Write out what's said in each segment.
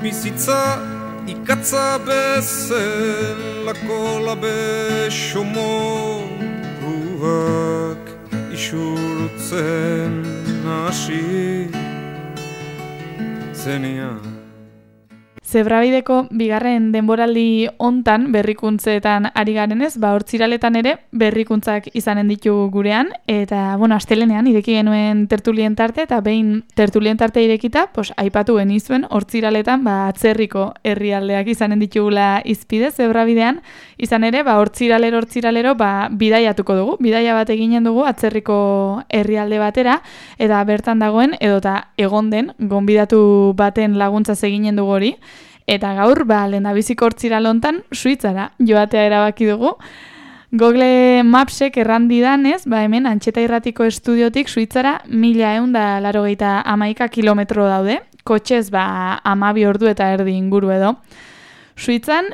bizitza ikatza bezalako labe somoruak isurtzen hasi zenean. Zebrabideko bigarren denboraldi hontan berrikuntzetan ari garenez, hortziraletan ere berrikuntzak izanen ditugu gurean, eta, astelenean ireki genuen tertulien tarte, eta behin tertulien tarte irekita, aipatu genizuen hortziraletan, atzerriko herrialdeak izanen ditugula izpide Zebrabidean, izan ere, hortziralero, bidaiatuko dugu, bidaia bat eginen dugu atzerriko herrialde batera, eta bertan dagoen, edota egon den, gonbidatu baten laguntzaz eginen dugu hori, eta gaur, lehendabiziko hortziral hontan, Suitzara joatea erabaki dugu. Google Mapsek errandi danez, hemen Antxeta Irratiko estudiotik Suitzara 1191 kilometro daude, kotxez 12 ordu eta erdi inguru edo. Suitzan,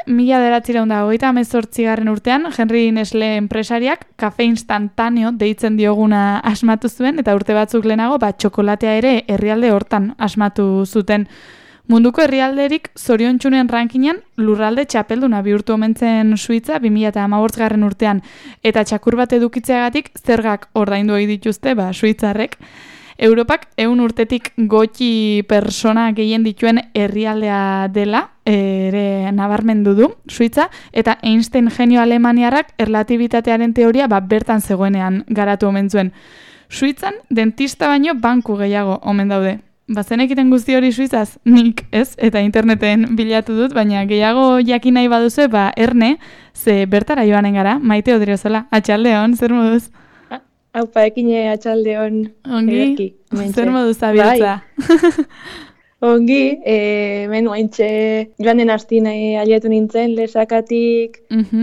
1928 urtean, Henry Nestle enpresariak kafe instantaneo deitzen dioguna asmatu zuen, eta urte batzuk lehenago, txokolatea ere herrialde hortan asmatu zuten. Munduko herrialderik zoriontsunen rankinan lurralde txapelduna bihurtu omen zen Suitza 2015 urtean, eta txakur bat edukitzeagatik zergak ordaindu ohi dituzte Suitzarrek. Europak 100 urtetik gutxi persona gehien dituen herrialdea dela, ere nabarmendu du Suitza, eta Einstein genio alemaniarrak erlatibitatearen teoria bertan zegoenean garatu omen zuen. Suitzan dentista baino banku gehiago omen daude. Bazenekiten guzti hori Suitzaz, nik ez, eta interneten bilatu dut, baina gehiago jakin nahi baduzu, erne, ze bertara joanen gara, Maite Odriozola, atxaldeon, zer moduz? Haupa, ekine atxaldeon. Ongi, zer moduz abiltza? Ongi, joan den hastin aietu nintzen, Lesakatik,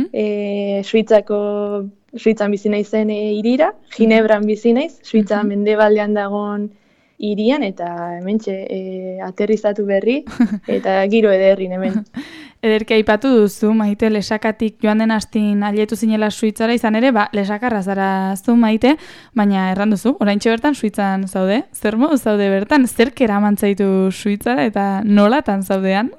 Suitzan bizi naizen hirira, Ginebran bizi naiz, Suitza mendebaldean dagoen irian, eta hementxe aterrizatu berri, eta giro ederrin hemen. Ederki aipatu duzu, Maite, Lesakatik joan den hastin alietu zinela Suitzara, izan ere, Lesakarra zara zu, Maite, baina erran duzu, oraintxe bertan Suitzan zaude, zer modu zaude bertan, zerk eraman zaitu Suitzara, eta nolatan zaudean?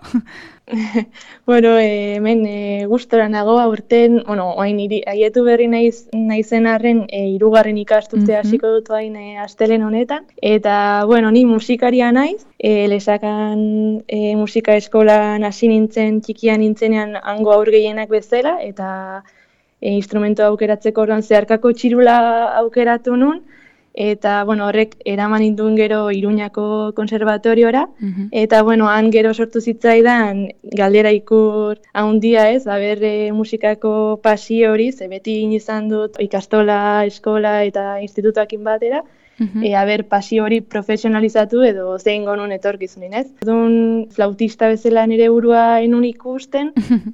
Hemen gustora nago aurten, oain aietu berri naizen arren, 3. ikasturtea hasiko dut hain astelen honetan, eta, ni musikaria naiz, Lesakan musika eskolan hasi nintzen, txikian nintzenean hango aur gehienak bezala, eta instrumento aukeratzeko orduan zeharkako txirula aukeratu nun, eta, horrek eraman ninduen gero Iruñako konservatoriora, eta, han gero sortu zitzaidan galdera ikur haundia ez, musikako pasio hori, ze beti izan dut ikastola, eskola eta institutuakin batera, pasio hori profesionalizatu edo zein gonun etorkizunin ez. Orduan, flautista bezala nire burua enun ikusten,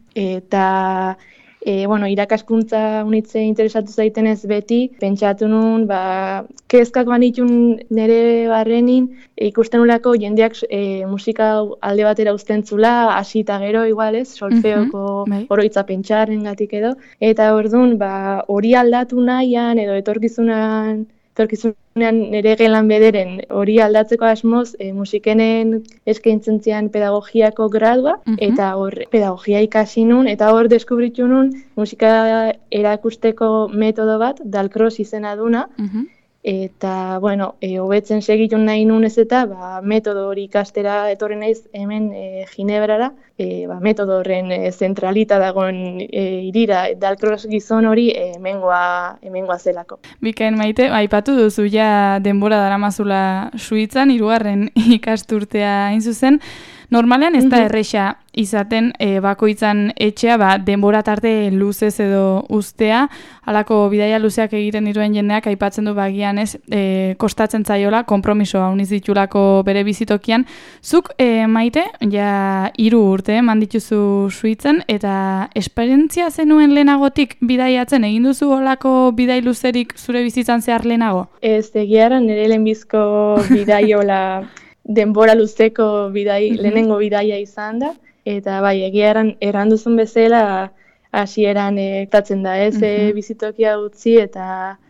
eta irakaskuntza unitze interesatu zaitenez beti, pentsatu nun, kezkak banitun nire barrenin, ikusten ulako jendeak musika alde batera uztentzula, hasi eta gero igualez, solfeoko oroitza pentsaren gatik edo, eta orduan hori aldatu nahian edo etorkizunean nire gelan bederen hori aldatzeko asmoz musikenen eskaintzen zian pedagogiako gradua, eta hor pedagogia ikasi nun, eta hor deskubritu nun musika erakusteko metodo bat, Dalcroze izena duna, eta, hobetzen segitun nahi nun ez eta, metodo hori ikastera etorri naiz hemen Ginebrara, metodo horren zentralita dagoen irira, Dalcroze gizon hori hemengoa zelako. Bikain, Maite, aipatu duzu ja denbora daramazula Suitzan, 3. ikasturtea hain zuzen. Normalean ez da erresa izaten bakoitzan etxea denbora tarte luzez edo ustea, halako bidaia luzeak egiten dituen jendeak aipatzen du bagian ez kostatzen zaiola, konpromisoa uniz ditulako bere bizitokian. Zuk, Maite, ja 3 urte mandituzu Suitzan, eta esperientzia zenuen lehenagotik bidaiatzen, egin duzu holako bidai luzerik zure bizitzan zehar lehenago? Ez, egiaran nire lehenbizko bidaiola denbora luzeko lehenengo bidaia izan da, eta egiaran erranduzun bezala hasieran ektatzen da ez bizitokia utzi, eta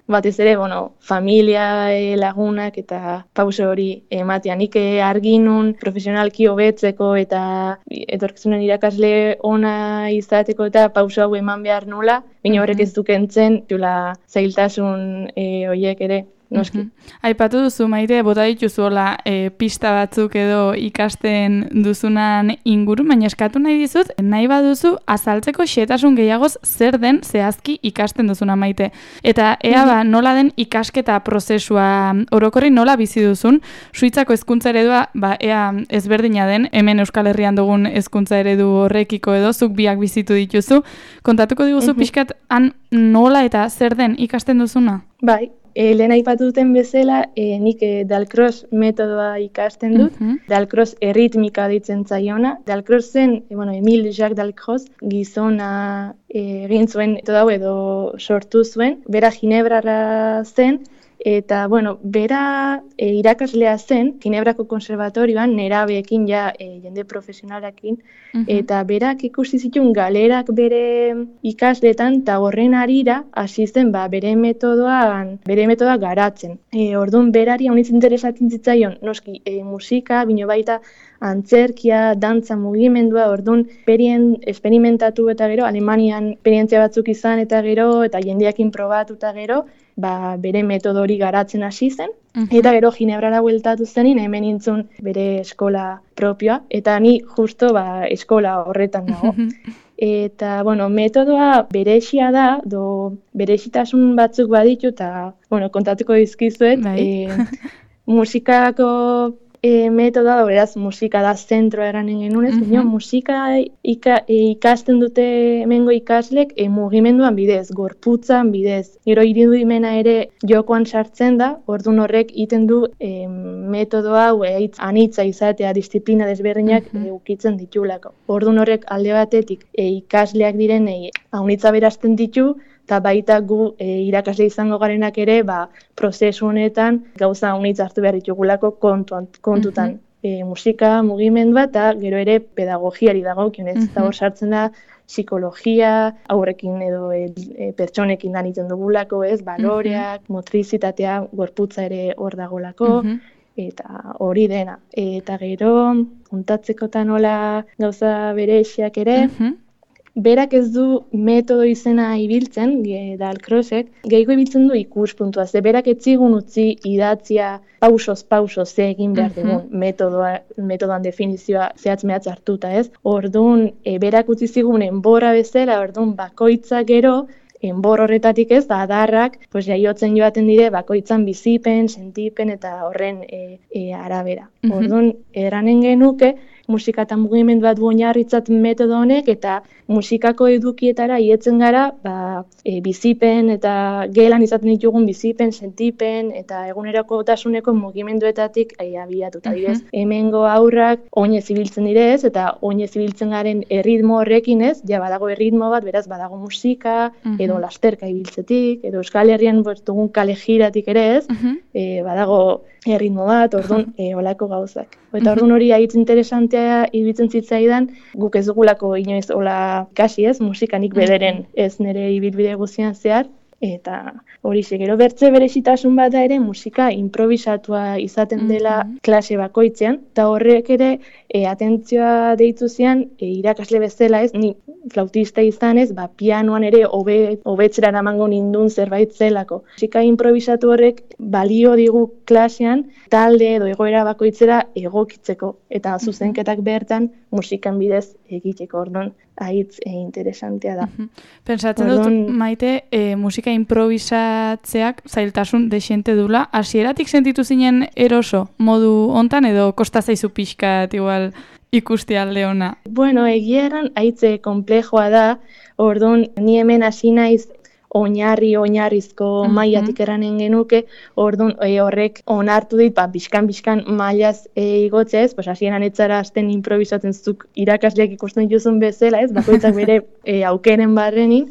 batez ere, familia lagunak eta pauso hori ematean. Nik argi nun profesionalki hobetzeko eta etorkizunen irakasle ona izateko eta pauso hau eman behar nula, baina horrek ez du kentzen zailtasun horiek ere. Noski. Aipatu duzu, Maite, bota dituzuela pista batzuk edo ikasten duzunan inguru, baina eskatu nahi dizut, nahi baduzu azaltzeko xehetasun gehiagoz zer den zehazki ikasten duzuna, Maite. Eta ea nola den ikasketa prozesua orokorri nola bizi duzun, Suitzako hezkuntza eredua ea ezberdina den, hemen Euskal Herrian dugun hezkuntza eredu horrekiko edo zuk biak bizitu dituzu. Kontatuko diguzu pixkat han nola eta zer den ikasten duzuna? Bai. Lehen aipatu duten bezala, nik Dalcroze metodoa ikasten dut. Dalcroze erritmika ditzen zaiona. Dalcroze zen, Emile Jacques Dalcroze, gizona egin zuen metodo edo sortu zuen. Bera Ginebrarra zen, eta, bera irakaslea zen, Ginebrako konservatorioan, nerabeekin jende profesionalarekin, eta berak ikusi zituen galerak bere ikasletan, eta horren harira hasi zen bere metodoa garatzen. Orduan berari haunitz interesatzen zitzaion, noski musika, bino baita antzerkia, dantza mugimendua, orduan esperimentatu eta gero, Alemanian esperientzia batzuk izan eta gero, eta jendeakin probatu eta gero, bere metodo hori garatzen hasi zen, eta gero Ginebrara bueltatu zenin, hemen nintzun bere eskola propioa, eta ni justo eskola horretan nago. Eta, metodoa berexia da, berexitasun batzuk baditu, eta, kontatuko dizkizuet, musikako metodoa, beraz, musika da zentroa eranen genuen, baina musika ikasten dute hemengo ikaslek mugimenduan bidez, gorputzan bidez. Gero irudimena ere jokoan sartzen da, orduan horrek iten du metodoa anitza izatea, disiplina desberdinak ukitzen ditulako. Orduan horrek alde batetik ikasleak direnei haunitza berazten ditu, eta baita gu irakasle izango garenak ere, prozesu honetan gauza haunitz hartu behar ditugulako kontutan. Musika, mugimendua eta gero ere pedagogiari dagokionez. Eta hor sartzen da psikologia, aurrekin edo pertsonekin lan egiten dugulako, baloreak, motrizitatea, gorputza ere hor dagolako, eta hori dena. Eta gero, kontatzekotan nola gauza berexiak ere, berak ez du metodo izena ibiltzen, Dalcrozek, gehiago ibiltzen du ikuspuntua, ze berak ez zigun utzi idatzia pausoz ze egin behar dugun metodoan definizioa zehatz-mehatz hartuta, ez? Orduan, berak utzi zigun enborra bezala, orduan bakoitza gero, enbor horretatik ez, adarrak, jaiotzen joaten dire, bakoitzan bizipen, sentipen eta horren arabera. Orduan, eranen genuke, musika eta mugimendu bat oinarritzat metodo honek, eta musikako edukietara ietzen gara, bizipen eta gelan izaten ditugun bizipen, sentipen, eta egunerokotasuneko mugimenduetatik abiatuta direz. Hemengo aurrak oinez ibiltzen direz, eta oinez ibiltzen garen erritmo horrekin ez, badago erritmo bat, beraz badago musika, edo lasterka ibiltzetik, edo Euskal Herrian dugun kale jiratik ere ez, badago erritmo bat, orduan, olako gauzak. Eta orduan hori haitz interesantea ibiltzen zitzaidan, guk ez dugulako inoiz hola ikasi ez, musikanik bederen ez nire ibilbide guztian zehar, eta hori gero bertze berezitasun bat da ere musika improvisatua izaten dela klase bakoitzean, eta horrek ere atentzioa deitu zian irakasle bezala ez, ni flautista izanez, pianoan ere hobetzera eramango nindun zerbait zelako. Musika improvisatu horrek balio digu klasean talde edo egoera bakoitzera egokitzeko, eta zuzenketak bertan musikan bidez egiteko, orduan haitz interesantea da. Pentsatzen dut, Maite, musika improvisatzeak zailtasun desiente dula. Hasieratik sentitu zinen eroso modu hontan edo kosta zaizu pixkat igual ikusti alde ona? Egia eran haitze komplejoa da, orduan ni hemen hasi naiz oinarrizko mailatik eranen genuke, orduan horrek onartu dit, bizkan mailaz igotzea ez, hasieran etzara hasten improvisatzen zuk irakasleak ikusten dituzun bezala ez, bakoitzak bere aukeren barrenin,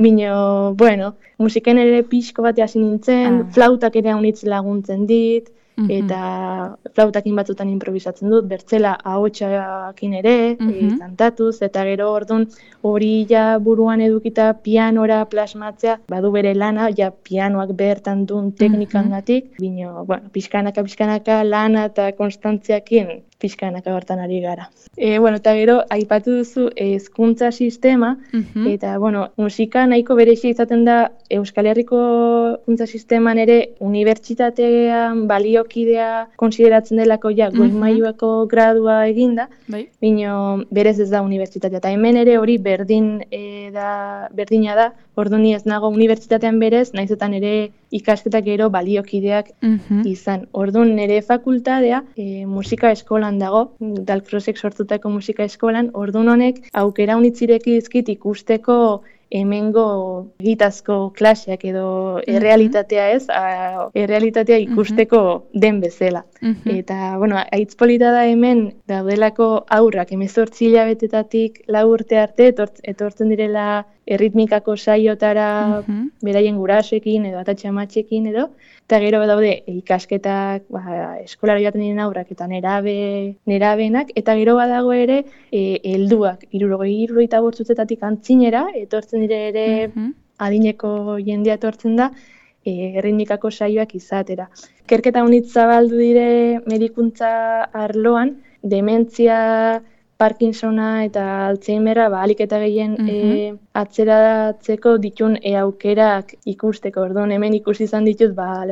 bino, musiken ere pixko bat hasi nintzen, flautak ere haunitz laguntzen dit, eta flautakin batzutan improvisatzen dut, bertzela ahotsakin ere, kantatuz, eta gero orduan hori ja buruan edukita pianora plasmatzea, badu bere lana, ja pianoak bertan duen teknikangatik, bino, bueno, pixkanaka lana eta konstantziakin pixkanaka hortan ari gara. Eta gero, aipatu duzu hezkuntza sistema, eta, musika nahiko berezia izaten da Euskal Herriko hezkuntza sisteman ere unibertsitatean baliokidea konsideratzen delako ja goi mailuako gradua eginda, bino berez ez da unibertsitatea. Eta hemen ere hori berdina da, orduan ez nago unibertsitatean berez, nahizetan ere ikasketak gero baliokideak izan. Orduan nire fakultadea musika eskolan dago, Dalcrossek sortutako musika eskolan, orduan honek aukera unitzireki dizkit ikusteko hemengo egitazko klaseak edo errealitatea ez, errealitatea ikusteko den bezala. Eta, aitz polita da hemen daudelako aurrak 18 hilabetetatik 4 urte arte etortzen direla erritmikako saiotara beraien gurasoekin edo atatxamatxekin edo, eta gero daude ikasketak eskolara joaten diren aurrak eta nerabeenak, eta gero badago ere helduak, 65 urtetatik antzinera, etortzen dire ere adineko jendea etortzen da, erritmikako saioak izatera. Ikerketa unitz zabaldu dire medikuntza arloan, dementzia, Parkinsona eta Alzheimerra ahalik eta gehien atzeratzeko ditun aukerak ikusteko. Orduan hemen ikusi izan ditut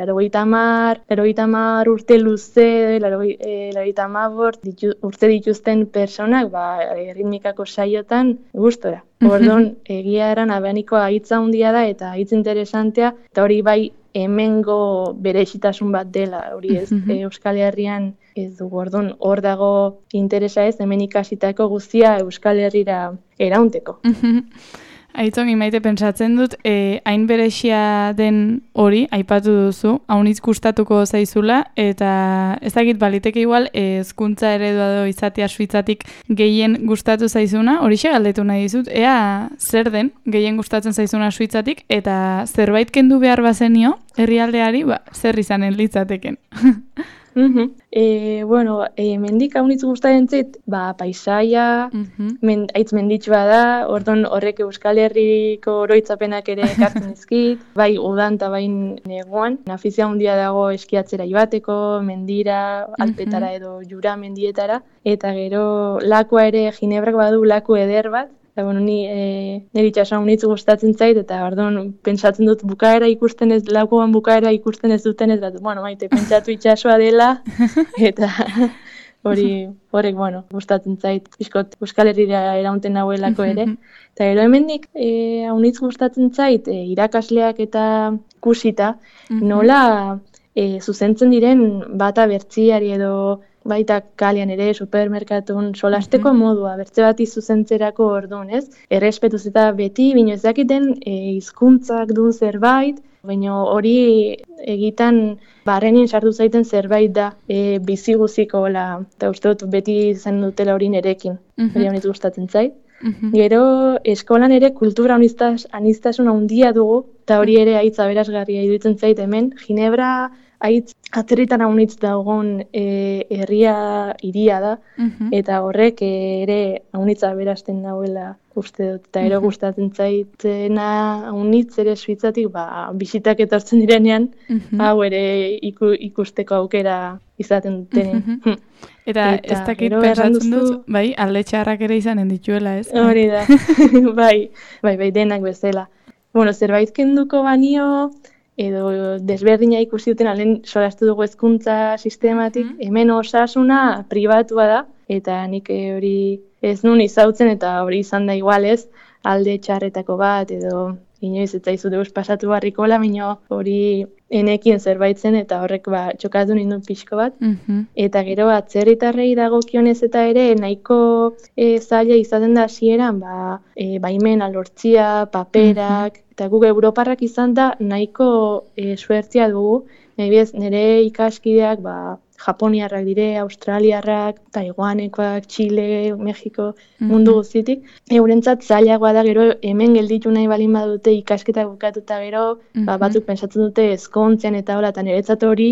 80 urte luze, 85 urte dituzten personak erritmikako saiotan gustora. Orduan egia eran abeaniko ahitza handia da eta ahitz interesantea, eta hori bai hemengo berezitasun bat dela, hori ez Euskal Herrian ez dugu. Orduan hor dago interesa ez, hemen ikasitako guztia Euskal Herrira eraunteko. Aitzongi Maite, pentsatzen dut, hain berexia den hori, aipatu duzu, haunitz gustatuko zaizula, eta ez dakit baliteke igual, hezkuntza eredua edo izatea suitzatik gehien gustatu zaizuna, horixe galdetu nahi dizut, ea zer den gehien gustatzen zaizuna suitzatik, eta zerbait kendu behar bazenio, herrialdeari, zer izanen litzateken. Mendik haunitz gustatzen zait, paisaia, aitz menditsua da, orduan horrek Euskal Herriko oroitzapenak ere ekartzen dizkit, bai udan eta bai neguan. Afizia handia dago eskiatzera joateko, mendira, alpetara edo jura mendietara, eta gero lakua ere, Ginebrak badu laku eder bat, eta nire itxasua unitz gustatzen zait, eta orduan pentsatzen dut lakuan bukaera ikusten ez duten ez dut, Maite, pentsatu itxasua dela, eta horrek, gustatzen zait, pixkot Euskal Herrira eraunten nahuelako ere. Eta gero hemendik, unitz gustatzen zait, irakasleak eta kusita, nola zuzentzen diren bata bertziari edo baita kalean ere, supermerkatun, solasteko modua, bertze bati zuzentzerako orduan, ez? Errespetuz eta beti, bino ez dakiten hizkuntzak duen zerbait, baina hori egitan barrenien sartu zaiten zerbait da bizi guziko, eta uste dut beti izan dutela hori nerekin, hori honitz gustatzen zait. Gero, eskolan ere kultura aniztasun handia dugu, eta hori ere aitz aberasgarria iruditzen zait hemen, Ginebra aitz atzerritan haunitz dagoen hiria da, eta horrek ere haunitza aberasten nahuela uste dut, eta ero gustatzen zaitena haunitz ere suitzatik, bisitak etortzen direnean, hau ere ikusteko aukera izaten dutenen. Eta ez dakit pensatzen dut, alde txarrak ere izanen dituela, ez? Hori da, bai, denak bezala. Zerbait kenduko banio, edo desberdina ikusi duten alen solastu dugu hezkuntza sistematik, hemen osasuna pribatua da, eta nik hori ez nun izautzen, eta hori izan da igual ez, alde txarretako bat, edo inoiz ez zaizu deus pasatu barrikola, baina hori enekin zerbait zen, eta horrek txokatu nindun pixko bat. Eta gero atzerritarrei dagokionez eta ere nahiko zaila izaten da hasieran, baimena lortzia, paperak, eta guk Europarrak izan da nahiko suertzia dugu, nire ikaskideak Japoniarrak dire, Australiarrak, Taiwanekoak, Chile, Mexiko, mundu guztitik. Eurentzat zailagoa da gero hemen gelditu nahi balin badute ikasketa bukatuta gero, batzuk pentsatzen dute ezkontzean eta hola, eta niretzat hori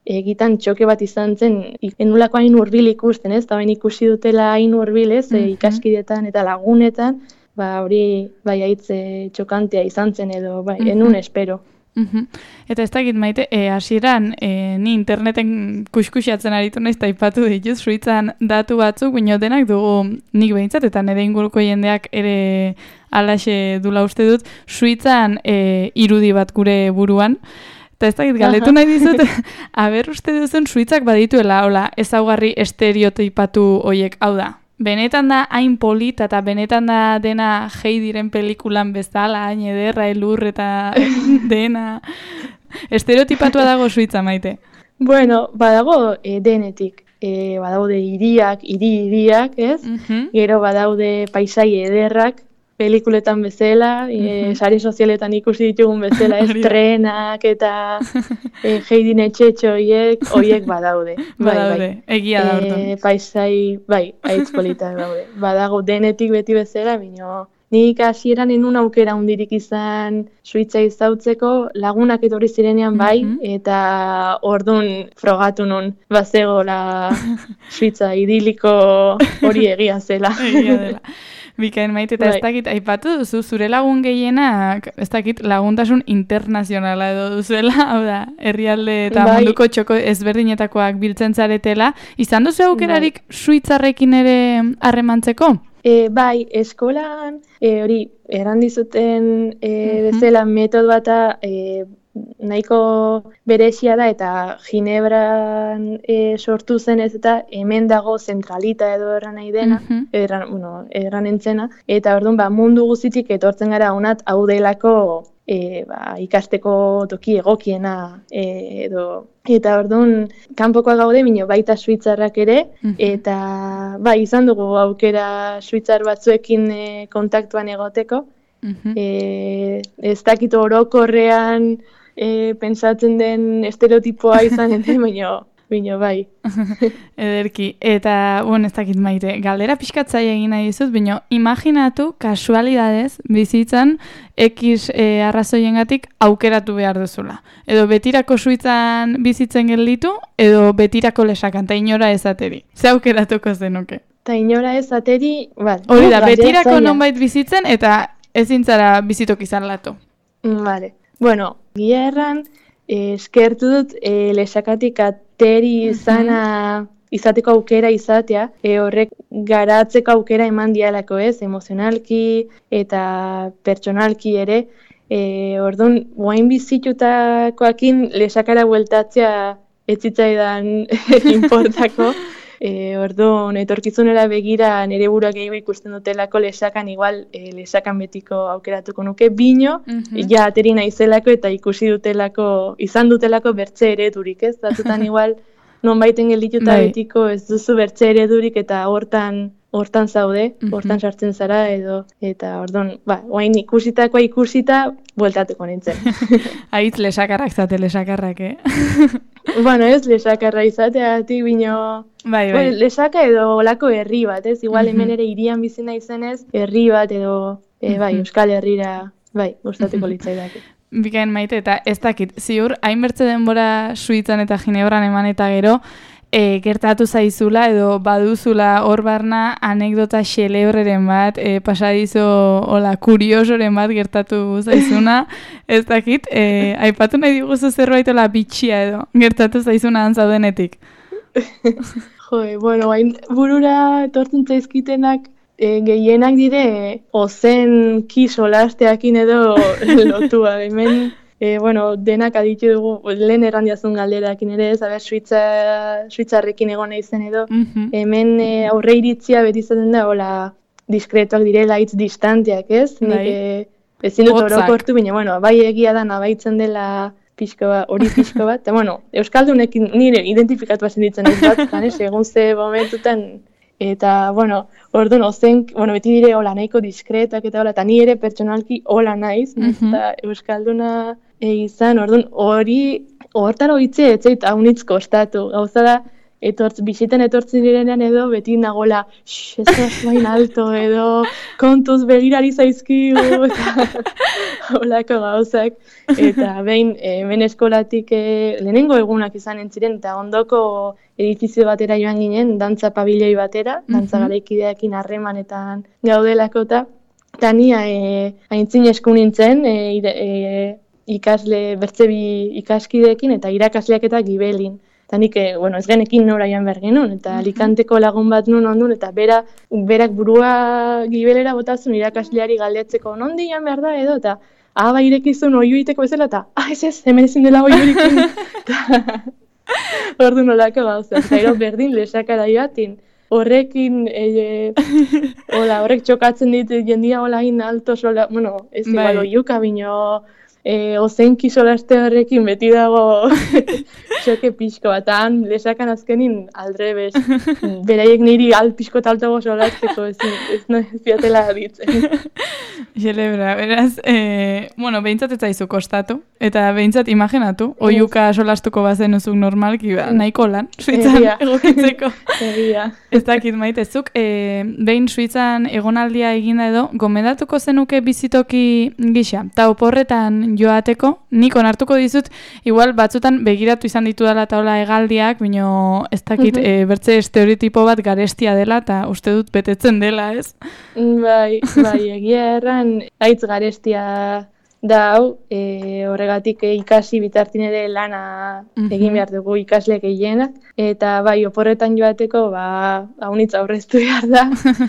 egitan txoke bat izan zen, enulako hain hurbil ikusten, ez? Eta hain ikusi dutela hain hurbil, ez? Ikaskidetan eta lagunetan, hori bai haitze txokantea izan zen edo, bai, enun espero. Eta ez dakit Maite, hasieran ni interneten kuskusiatzen aritu naiz eta aipatu dituz Suitzan datu batzuk, baina denak dugu nik behintzat eta nire inguruko jendeak ere alaxe dula uste dut, Suitzan irudi bat gure buruan. Eta ez dakit, galdetu nahi dizut, aber uste duzen Suitzak badituela, hola, ezaugarri estereotipatu hoiek, hau da. Benetan da hain polita eta benetan da dena Heidiren pelikulan bezala, hain ederra, elur eta dena. Estereotipatua dago Suitza, Maite? Bueno, badago denetik. Badaude hiriak, ez? Gero badaude paisai ederrak, pelikuletan bezala, sare sozialetan ikusi ditugun bezala, trenak eta Heidin etxetxo horiek badaude. Badaude, egia da orduan. Paisai, haitz politak daude. Badago denetik beti bezala, bino nik hasieran enun aukera hundirik izan Suitza izautzeko, lagunak etorri zirenean bai, eta ordun frogatu nun bazegola Suitza idiliko hori egia zela. Egia dela. Bikain Maite, eta ez dakit, aipatu duzu, zure lagun gehienak, ez dakit, laguntasun internazionala edo duzuela, hau da, herrialde eta munduko txoko ezberdinetakoak biltzen zaretela, izan duzu aukerarik Suitzarrekin ere harremantzeko? Bai, eskolan, hori, errandizuten bezala metodo bata nahiko berezia da eta Ginebran sortu zenez eta hemen dago zentralita edo erran nahi dena, erran entzena, eta orduan mundu guztitik etortzen gara honat hau delako ikasteko toki egokiena edo. Eta orduan kanpokoa gaude, bino baita suitzarrak ere, eta izan dugu aukera suitzar batzuekin kontaktuan egoteko. Ez dakit orokorrean pentsatzen den estereotipoa izan enten, bino bai. Ederki, eta, ez dakit Maite, galdera pixkatzaia egin nahi dizut, bino, imaginatu kasualidadez bizitzan X arrazoiengatik aukeratu behar duzula. Edo betirako Suitzan bizitzen gelditu, edo betirako lesakan, eta inora ezateri. Ze aukeratuko zenuke? Eta inora ezateri, hori da, betirako nonbait bizitzen, eta ezin zara bizitok izan latu. Vale. Bueno, gila erran, eskertu dut lesakatik ateri izateko aukera izatea, horrek garatzeko aukera eman dialako emozionalki eta pertsonalki ere. Orduan, guain bizitutakoakin lesakara bueltatzea ez zitzaidan inportako. Orduan, etorkizunera begira nire buruak gehiago ikusten dutelako lesakan, igual lesakan betiko aukeratuko nuke, bino, ja ateri naizelako eta ikusi dutelako, izan dutelako bertze eredurik, ez? Batzutan igual, nonbaiten geldituta betiko ez duzu bertze eredurik eta hortan zaude, hortan sartzen zara edo, eta orduan, oain ikusita, bueltatuko nintzen. Aitz lesakarrak zate, lesakarrak, Bueno, ez lesakarra izateatik, bino... Bai. Lesaka edo olako herri bat, ez? Igual hemen ere hirian bizi naizenez, herri bat edo, Euskal Herrira, gustatuko litzaidake. Bikain Maite, eta ez dakit, ziur, hainbertze denbora Suitzan eta Ginebran eman eta gero, gertatu zaizula edo baduzula hor barna anekdota xelebreren bat, pasadizo hola kuriosoren bat gertatu zaizuna, ez dakit, aipatu nahi diguzu zerbait hola bitxia edo gertatu zaizuna antzaudenetik. Bueno, hain burura etortzen zaizkitenak gehienak dire ozen kisolasteakin edo lotua. Hemen, denak aditu dugu, lehen errandiazun galderakin ere, Suitzarrekin egon nahi zen edo. Hemen aurre iritzia beti izaten da, hola, diskretoak direla, hitz distanteak, ez? Ezin dut orokortu, baina, bai egia da nabaitzen dela hori pixko bat, eta, Euskaldunekin nire identifikatu bazen ditzen ez bat, segun ze momentutan, eta, orduan, beti dire hola nahiko diskretak eta hola, eta ni ere pertsonalki hola naiz, eta Euskalduna izan, orduan, hortan horitze etzait haunitz kostatu, gauza da, bisiten etortzen direnean edo beti nagola, ez da bain alto edo kontuz begirari zaizkigu eta holako gauzak. Eta behin hemen eskolatik lehenengo egunak izanen ziren eta ondoko edifizio batera joan ginen, dantza pabilioi batera, dantza garaikideekin harremanetan gaudelako eta ni aintzin esku nintzen ikasle bertzebi ikaskideekin eta irakasleak eta gibelin. Eta nik, ez genekin nora joan behar genuen, eta Alicanteko lagun bat nun ondun, eta berak burua gibelera botazun irakasleari galdetzeko nondi joan behar da edo, eta irekizun oiuiteko bezala, eta ez, hemen ezin dela oiurikin. Ordu nolako gauza, eta gero berdin lesakara joatin. Horrekin, horrek txokatzen dit jendia olain alto sola, ez igual oiuka bino, ozenki solaste horrekin beti dago txoke pixko bat, lesakan azkenin aldrebes, beraiek niri pixko taltago solasteko, ez fiatela ditzen. Jelebra, beraz, behintzat ez zaizu kostatu, eta behintzat imaginatu, oiuka solastuko bazen uzuk normalki, nahiko lan, Suitzan egokitzeko. Ez dakit maitezuk, behin Suitzan egonaldia eginda edo, gomendatuko zenuke bizitoki gisa, eta oporretan joateko, nik onartuko dizut, igual batzutan begiratu izan ditu dela eta hola hegaldiak, bino ez dakit bertze estereotipo bat garestia dela eta uste dut betetzen dela, ez? Bai, egia erran, gaitz garestia da hau, horregatik ikasi bitartin ere lana egin behar dugu ikasleek gehienak, eta bai, oporretan joateko, haunitz aurreztu behar da,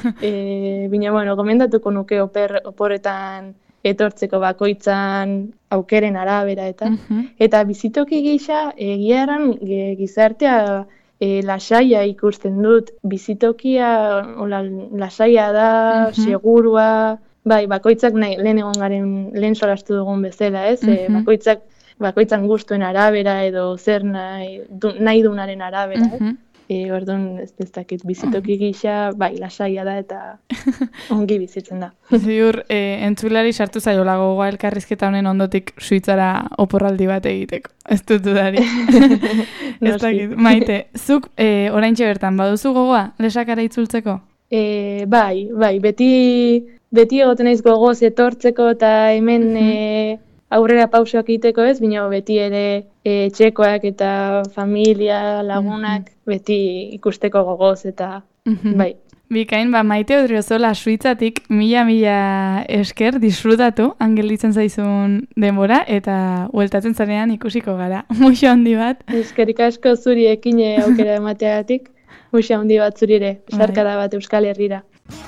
bina, gomendatuko nuke oporretan etortzeko bakoitzan aukeren arabera eta bizitoki gisa egia erran gizartea lasaia ikusten dut. Bizitokia lasaia da, segurua, bai, bakoitzak lehen egon garen, lehen solastu dugun bezala, ez? Bakoitzan gustuen arabera edo zer nahi dunaren arabera, Orduan, ez dakit, bizitoki gisa, bai, lasaia da eta ongi bizitzen da. Ziur, entzulari sartu zaiola gogoa elkarrizketa honen ondotik Suitzara oporraldi bat egiteko. Ez dut dudari. Ez dakit, Maite, zuk oraintxe bertan, baduzu gogoa lesakara itzultzeko? Bai, beti egoten naiz gogoz etortzeko eta hemen aurrera pausoak egiteko ez, baina beti ere txekoak eta familia, lagunak, beti ikusteko gogoz eta bai. Bikain, Maite Odriozola Suitzatik mila esker disfrutatu angelitzen zaizun denbora eta hueltatzen zarean ikusiko gara. Muxo handi bat. Eskerik asko zuri ekin aukera emateagatik, muxo handi bat zurire, sarkada bat Euskal Herrira.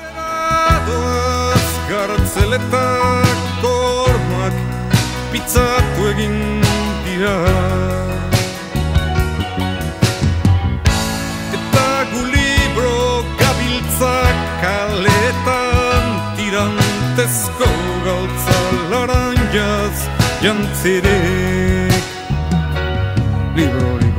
Pizzatu egin dira eta gulibro gabiltzak kaletan tirantezko galtza laranjaz jantzirek librorik